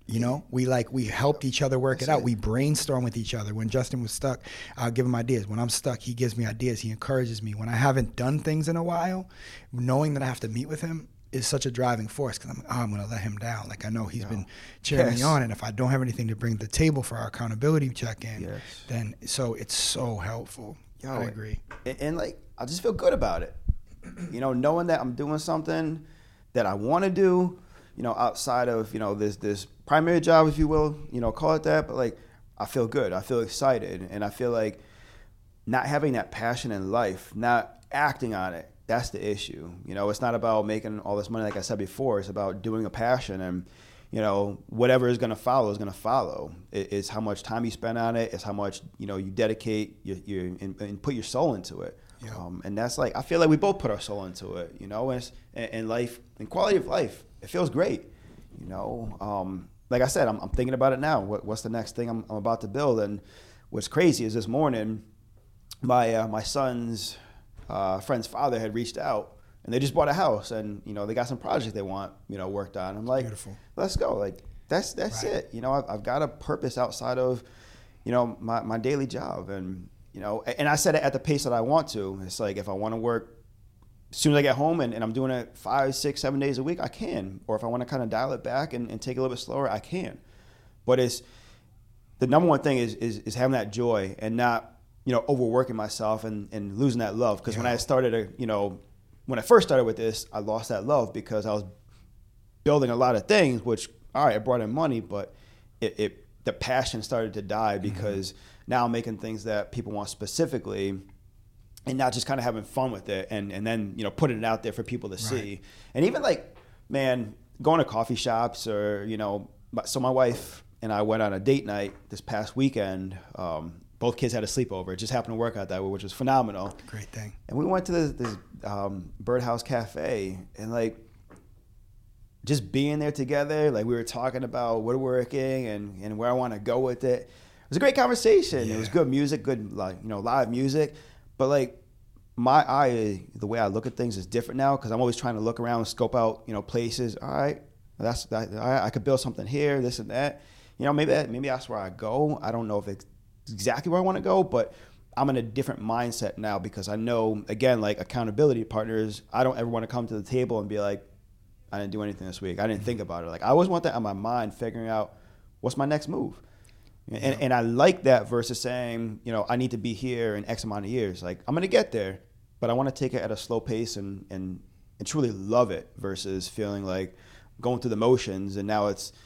We helped each other work it out. We brainstorm with each other. When Justin was stuck, I'll give him ideas. When I'm stuck, he gives me ideas. He encourages me. When I haven't done things in a while, knowing that I have to meet with him is such a driving force because I'm going to let him down. Like I know he's been cheering me on, and if I don't have anything to bring to the table for our accountability check-in, then so it's so helpful. I agree. And like I just feel good about it. Knowing that I'm doing something that I want to do. Outside of, this primary job, if you will, call it that. But like, I feel good. I feel excited. And I feel like not having that passion in life, not acting on it, that's the issue. It's not about making all this money, like I said before. It's about doing a passion and, whatever is going to follow is going to follow. It's how much time you spend on it. It's how much, you dedicate and put your soul into it. Yeah. And that's like, I feel like we both put our soul into it, and life and quality of life. It feels great, Like I said, I'm thinking about it now. What's the next thing I'm about to build? And what's crazy is this morning, my son's friend's father had reached out, and they just bought a house, and they got some project they want worked on. I'm like, beautiful. Let's go. Like that's right. It. I've got a purpose outside of my daily job, and and I said it at the pace that I want to. It's like if I want to work. As soon as I get home and I'm doing it 5, 6, 7 days a week, I can. Or if I want to kind of dial it back and take it a little bit slower, I can. But it's the number one thing is having that joy and not overworking myself and losing that love. Because when I started when I first started with this, I lost that love because I was building a lot of things, which all right, it brought in money, but the passion started to die because now I'm making things that people want specifically. And not just kind of having fun with it and then, putting it out there for people to see. And even like, man, going to coffee shops or, so my wife and I went on a date night this past weekend. Both kids had a sleepover. It just happened to work out that way, which was phenomenal. Great thing. And we went to this Birdhouse Cafe and like just being there together. Like we were talking about woodworking and where I want to go with it. It was a great conversation. Yeah. It was good music, good live music. But like my eye, the way I look at things is different now because I'm always trying to look around and scope out, places. All right, that's that. All right, I could build something here, this and that. Maybe that's where I go. I don't know if it's exactly where I want to go, but I'm in a different mindset now because I know, again, like accountability partners, I don't ever want to come to the table and be like, I didn't do anything this week. I didn't think about it. Like I always want that on my mind, figuring out what's my next move. And I like that versus saying, I need to be here in X amount of years. Like, I'm going to get there, but I want to take it at a slow pace and truly love it versus feeling like going through the motions. And now it's,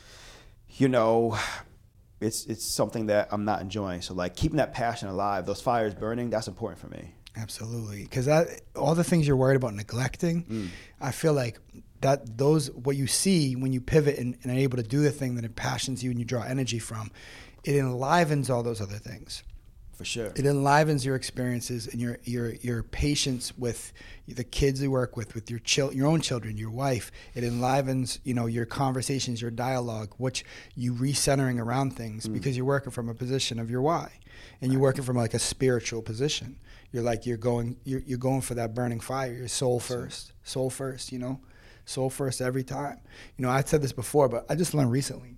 it's something that I'm not enjoying. So, like, keeping that passion alive, those fires burning, that's important for me. Absolutely. Because all the things you're worried about neglecting, I feel like what you see when you pivot and are able to do the thing that impassions you and you draw energy from, it enlivens all those other things. For sure. It enlivens your experiences and your patience with the kids you work with your own children, your wife. It enlivens, your conversations, your dialogue, which you recentering around things because you're working from a position of your why, and you're working from like a spiritual position. You're like you're going for that burning fire. Your soul first, soul first. Soul first every time. I said this before, but I just learned recently.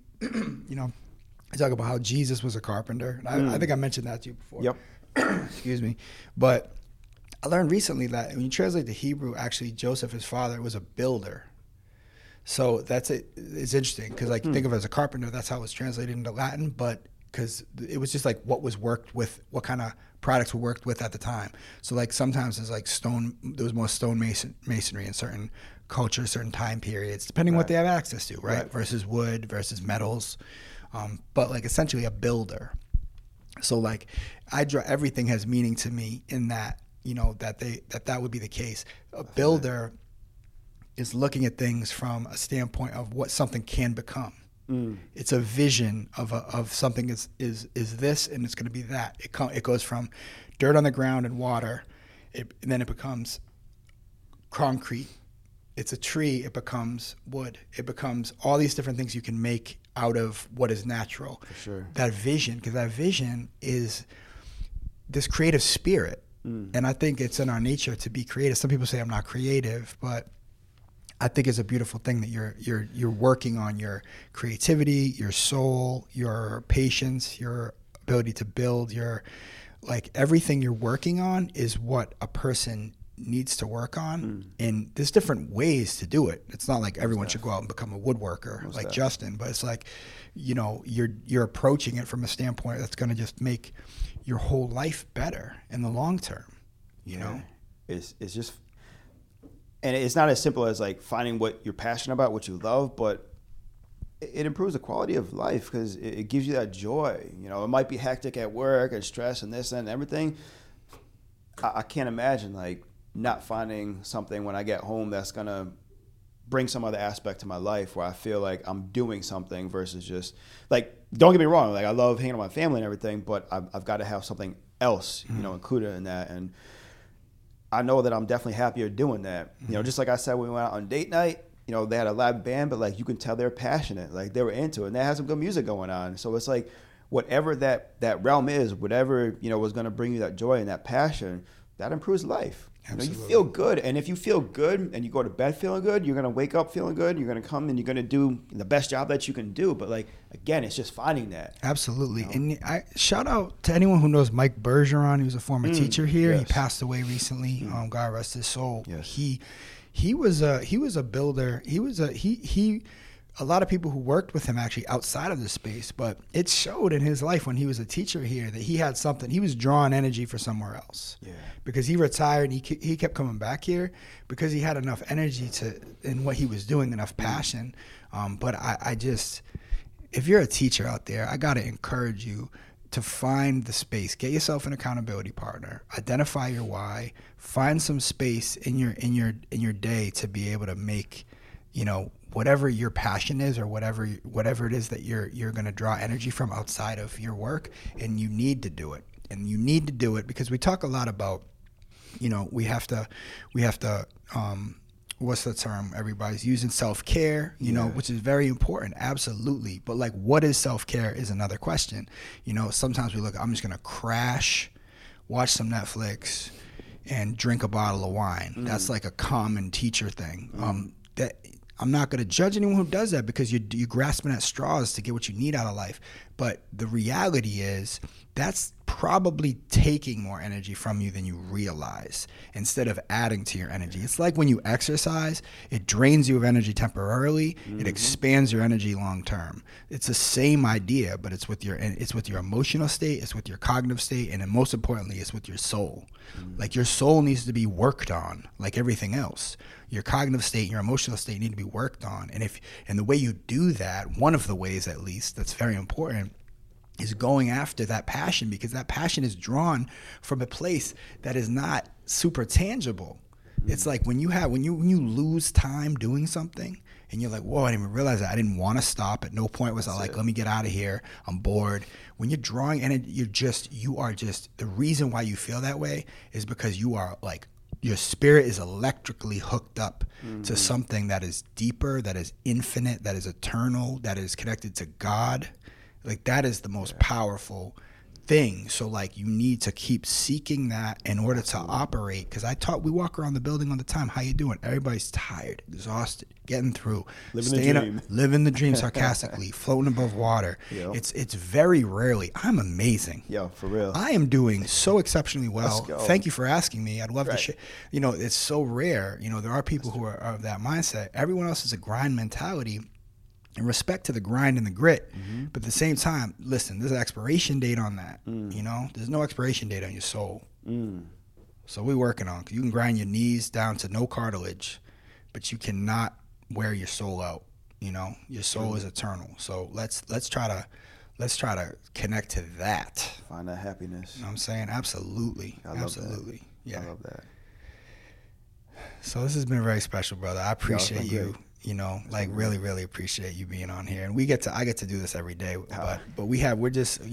I talk about how Jesus was a carpenter. And I think I mentioned that to you before. Yep. Excuse me. But I learned recently that when you translate the Hebrew, actually Joseph, his father, was a builder. So it's interesting because think of it as a carpenter. That's how it was translated into Latin. But because it was just like what was worked with, what kind of products were worked with at the time. So like sometimes there's like stone, there was more stone masonry in certain cultures, certain time periods, depending what they have access to, right? Versus wood, versus metals. But like essentially a builder. So like everything has meaning to me in that, that would be the case. A builder is looking at things from a standpoint of what something can become. It's a vision of something is this and it's going to be that. It goes from dirt on the ground and water, and then it becomes concrete. It's a tree, it becomes wood. It becomes all these different things you can make out of what is natural. For sure. That vision, because that vision is this creative spirit. And I think it's in our nature to be creative. Some people say I'm not creative, but I think it's a beautiful thing that you're working on your creativity, your soul, your patience, your ability to build, everything you're working on is what a person needs to work on, and there's different ways to do it. It's not like everyone should go out and become a woodworker like Justin, but it's like, you're approaching it from a standpoint that's going to just make your whole life better in the long term. It's just, and it's not as simple as like finding what you're passionate about, what you love, but it improves the quality of life because it gives you that joy. It might be hectic at work and stress and this and everything. I can't imagine like not finding something when I get home that's going to bring some other aspect to my life where I feel like I'm doing something versus just like, don't get me wrong. Like I love hanging with my family and everything, but I've got to have something else, included in that. And I know that I'm definitely happier doing that. Just like I said, when we went out on date night, they had a live band, but like you can tell they're passionate, like they were into it and they had some good music going on. So it's like, whatever that realm is, whatever, was going to bring you that joy and that passion, that improves life. You feel good. And if you feel good and you go to bed feeling good, you're going to wake up feeling good. You're going to come and you're going to do the best job that you can do. But like, again, it's just finding that. Absolutely. And I shout out to anyone who knows Mike Bergeron. He was a former teacher here. Yes. He passed away recently. God rest his soul. Yes. He was a builder. A lot of people who worked with him actually outside of the space, but it showed in his life when he was a teacher here that he had something. He was drawing energy for somewhere else. Yeah. Because he retired and he kept coming back here because he had enough energy in what he was doing, enough passion. But I just, if you're a teacher out there, I got to encourage you to find the space. Get yourself an accountability partner. Identify your why. Find some space in your day to be able to make, whatever your passion is or whatever it is that you're going to draw energy from outside of your work, and you need to do it. And you need to do it because we talk a lot about, we have to what's the term everybody's using, self-care, which is very important, absolutely. But like, what is self-care is another question. Sometimes we look, I'm just going to crash, watch some Netflix, and drink a bottle of wine. That's like a common teacher thing. That I'm not going to judge anyone who does that because you're grasping at straws to get what you need out of life. But the reality is that's probably taking more energy from you than you realize instead of adding to your energy. It's like when you exercise, it drains you of energy temporarily. It expands your energy long term. It's the same idea, but it's with your emotional state, it's with your cognitive state, and then most importantly, it's with your soul. Like your soul needs to be worked on like everything else. Your cognitive state, your emotional state need to be worked on. And the way you do that, one of the ways at least that's very important, is going after that passion, because that passion is drawn from a place that is not super tangible. It's like when you lose time doing something and you're like, whoa, I didn't even realize that. I didn't want to stop. At no point was I like, let me get out of here. I'm bored. When you're drawing and you are just, the reason why you feel that way is because you are like, your spirit is electrically hooked up to something that is deeper, that is infinite, that is eternal, that is connected to God. Like that is the most powerful thing. So like you need to keep seeking that in order to operate. Because we walk around the building all the time. How you doing? Everybody's tired, exhausted, getting through, living the dream sarcastically, floating above water. Yo. It's very rarely. I'm amazing. Yo, for real. I am doing so exceptionally well. Thank you for asking me. I'd love to share. It's so rare. There are people who are of that mindset. Everyone else is a grind mentality. And respect to the grind and the grit, but at the same time, listen, there's an expiration date on that. There's no expiration date on your soul. So we're working on it. You can grind your knees down to no cartilage, but you cannot wear your soul out. Your soul is eternal. So let's try to connect to that. Find that happiness. You know what I'm saying? Absolutely. Absolutely. Yeah. I love that. So this has been very special, brother. I appreciate you. Really, really appreciate you being on here, and I get to do this every day. But we just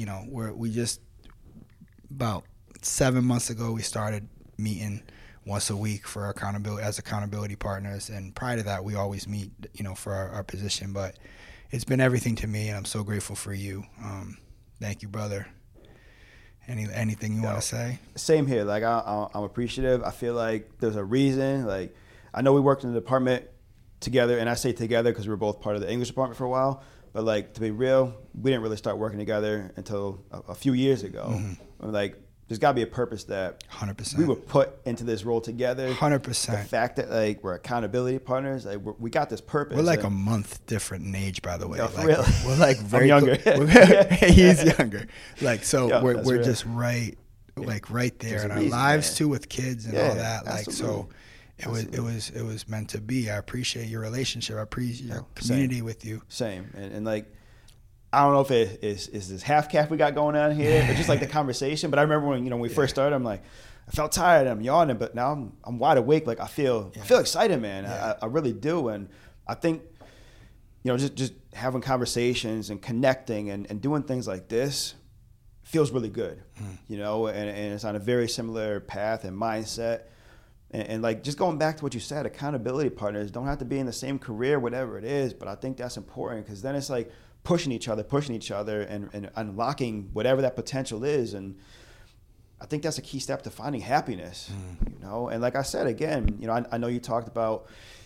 about 7 months ago we started meeting once a week for accountability partners, and prior to that we always meet, for our position. But it's been everything to me, and I'm so grateful for you. Thank you, brother. Anything you want to say? Same here. Like I'm appreciative. I feel like there's a reason. Like I know we worked in the department together, and I say together because we were both part of the English department for a while, but like to be real, we didn't really start working together until a few years ago. Like there's got to be a purpose that 100% we were put into this role together. 100%. The fact that like we're accountability partners, like we got this purpose. We're like a month different in age, by the way. Yo, really? We're like very younger. He's younger. Like so, we're just right there in our lives too, with kids and all that. Like so. It was meant to be. I appreciate your relationship. I appreciate your community with you. Same. And like, I don't know if it is this half calf we got going on here, or just like the conversation. But I remember when we first started, I'm like, I felt tired. I'm yawning, but now I'm wide awake. Like I feel excited, man. I really do. And I think just having conversations and connecting and doing things like this feels really good. And it's on a very similar path and mindset. And like just going back to what you said, accountability partners don't have to be in the same career, whatever it is. But I think that's important because then it's like pushing each other and unlocking whatever that potential is. And I think that's a key step to finding happiness, And like I said, again, I know you talked about,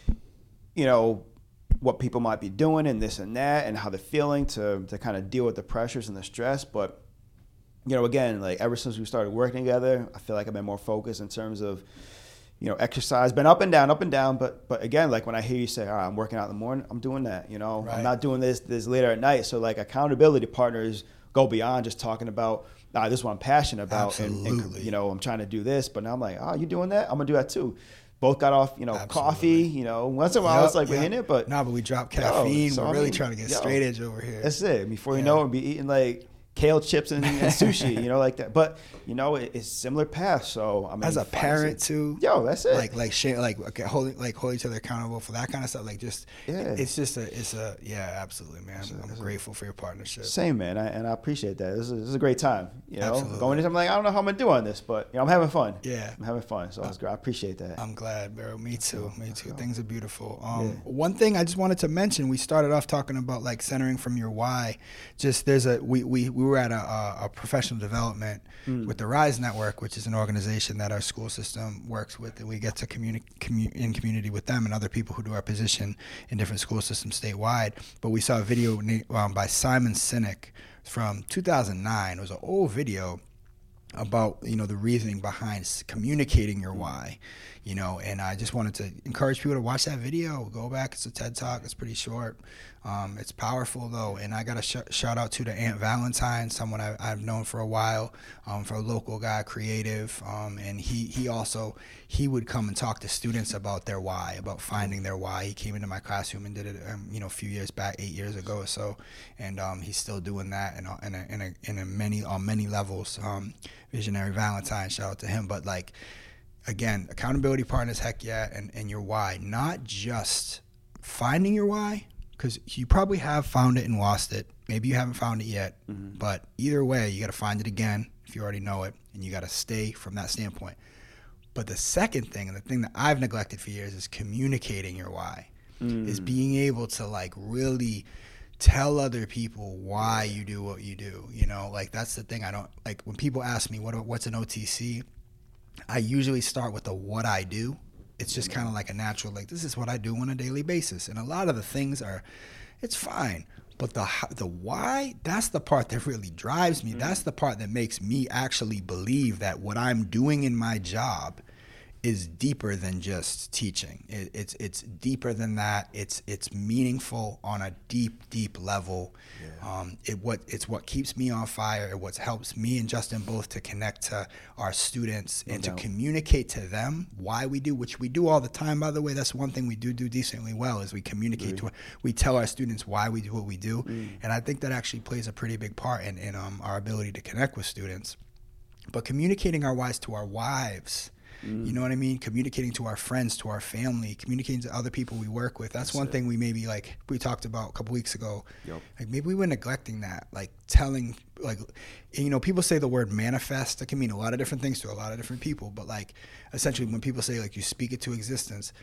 what people might be doing and this and that and how they're feeling to kind of deal with the pressures and the stress. But, again, like ever since we started working together, I feel like I've been more focused in terms of, exercise, been up and down, but again, like when I hear you say, all right, I'm working out in the morning, I'm doing that, Right. I'm not doing this later at night. So like accountability partners go beyond just talking about, this is what I'm passionate about. Absolutely. And I'm trying to do this, but now I'm like, you doing that? I'm gonna do that too. Both got off, coffee, once in a while it's like we're in it, but. No, but we dropped caffeine. We're really trying to get straight edge over here. That's it. Before you know it, we'll be eating like kale chips and sushi, like that. But it's similar paths. So I mean, as a parent too, that's it. Hold each other accountable for that kind of stuff. Absolutely, man. I'm grateful for your partnership. Same, man. I appreciate that. This is a great time. Absolutely. Going into, I'm like, I don't know how I'm gonna do on this, but I'm having fun. Yeah, I'm having fun. So it's great. I appreciate that. I'm glad, bro. Me too. Things are beautiful. One thing I just wanted to mention. We started off talking about like centering from your why. Just we were at a professional development with the Rise Network, which is an organization that our school system works with, and we get to in community with them and other people who do our position in different school systems statewide. But we saw a video by Simon Sinek from 2009. It was an old video about the reasoning behind communicating your why, and I just wanted to encourage people to watch that video. Go back. It's a TED Talk. It's pretty short. It's powerful though, and I got a shout out to Aunt Valentine, someone I've known for a while, for a local guy, creative, and he would come and talk to students about their why, about finding their why. He came into my classroom and did it, a few years back, 8 years ago or so, and he's still doing that, on many levels. Visionary Valentine, shout out to him, but like. again, accountability partners, heck yeah, and your why. Not just finding your why, because you probably have found it and lost it. Maybe you haven't found it yet, but either way, you got to find it again if you already know it, and you got to stay from that standpoint. But the second thing, and the thing that I've neglected for years, is communicating your why, is being able to like really tell other people why you do what you do. You know, like that's the thing. I don't like when people ask me what's an OTC. I usually start with the what I do. It's just kind of like a natural, like this is what I do on a daily basis. And a lot of the things are, it's fine. But the why, that's the part that really drives me. That's the part that makes me actually believe that what I'm doing in my job is deeper than just teaching. It's deeper than that. It's meaningful on a deep level. Yeah. It's what keeps me on fire. It what helps me and Justin both to connect to our students and to communicate to them why we do, which we do all the time. By the way, that's one thing we do decently well is we communicate we tell our students why we do what we do, and I think that actually plays a pretty big part in our ability to connect with students. But communicating our whys to our wives. You know what I mean? Communicating to our friends, to our family, communicating to other people we work with. That's one thing we maybe like we talked about a couple weeks ago. Like maybe we were neglecting that, like telling, like, you know, people say the word manifest. It can mean a lot of different things to a lot of different people. But like essentially when people say like you speak it to existence,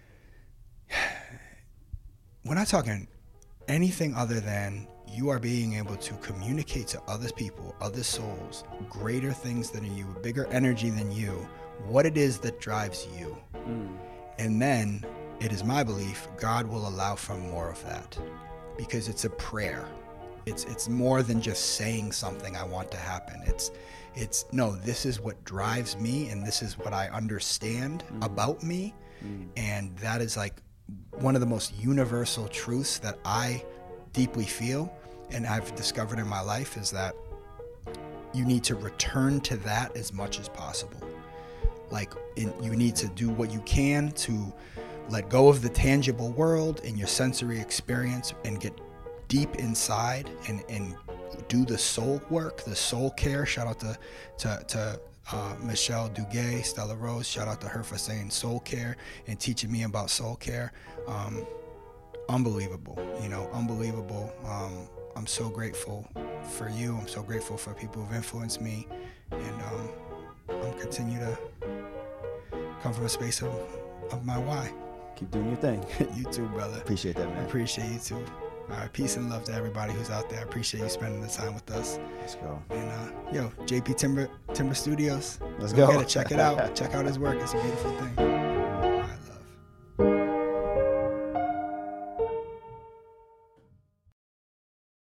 we're not talking anything other than you are being able to communicate to other people, other souls, greater things than you, bigger energy than you, what it is that drives you. And then it is my belief God will allow for more of that, because it's a prayer. It's more than just saying something I want to happen. It's no, this is what drives me, and this is what I understand about me. And that is like one of the most universal truths that I deeply feel and I've discovered in my life, is that you need to return to that as much as possible. Like you need to do what you can to let go of the tangible world and your sensory experience and get deep inside and do the soul work, the soul care. Shout out to Michelle Duguay, Stella Rose. Shout out to her for saying soul care and teaching me about soul care. Unbelievable, unbelievable. I'm so grateful for you. I'm so grateful for people who've influenced me, and I'm continue to come from a space of my why. Keep doing your thing. You too, brother. Appreciate that, man. I appreciate you too. All right, peace and love to everybody who's out there. I appreciate you spending the time with us. Let's go. And JP Timber Studios. Let's go. Check it out. Check out his work. It's a beautiful thing.